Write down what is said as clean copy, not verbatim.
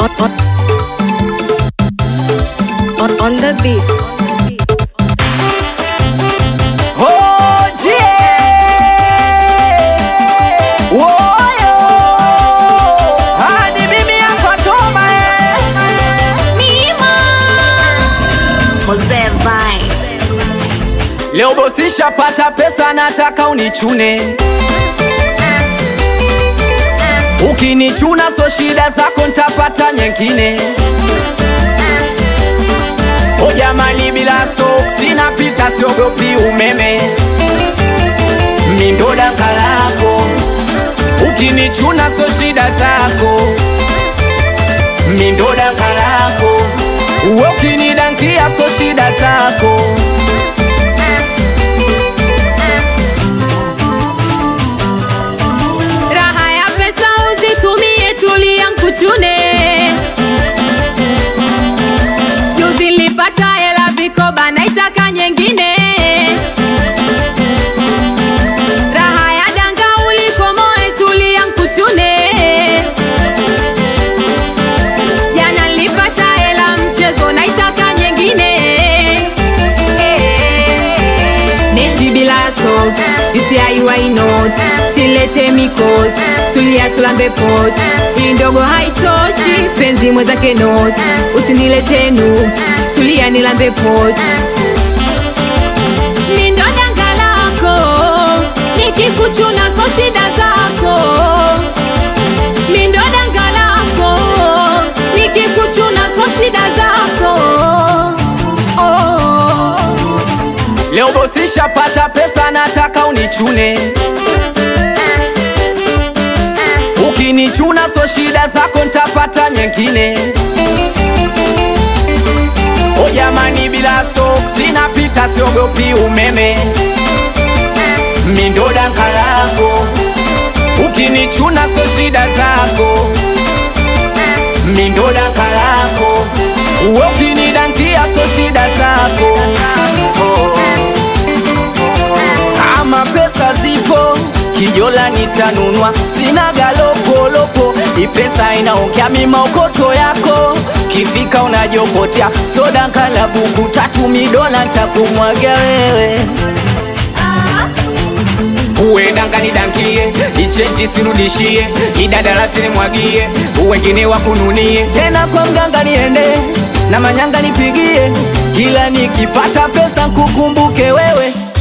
On the beat. Oh yeah, woyo hadi mimi hapa toma Mima Jose Vai. leo bosisha pata pesa nataka unichune ukinichuna so shida zako ntapata nyingine o jamani bila soksi napita siogopi umeme mindoda kalako ukinichuna so shida zako mindoda kalako ukinidankia so shida zako Raha ya pesa uzitumie tulia nkuchune Juzi nilipata hela vikoba naitaka nyingine Raha ya danga ulikomoe tulia nkuchune Jana nilipata hela mchezo naitaka nyingine Mechi bila socks, UTI why not Silete mikos, tulia tulambe pot Hii ndogo haitoshi, penzi mwezake not Usinilete nuks, tulia nilambe pot Mindo danga lako, nikikuchuna so shida zako Mindo danga lako, nikikuchuna so shida zako Oh leo bosisha pata pesa nataka unichune ukinichuna so shida zako ntapata nyingine o jamani bila soksi napita siogopi umeme mindoda kalako ukinichuna so shida zako mindoda kalako ukinidankia so shida zako kama pesa zipo kijola nitanunua sina galopolopo ipesa inaongea mimaokoto yako kifika unajokotea soda nkala buku 3 midola ntakumwaga wewe uwedanga nidankie ichenji sirudishie idadala sinimwagie uwengine wakununie tena kwa mganga niende na manyanga nipigie kila nikipata pesa nkukumbuke wewe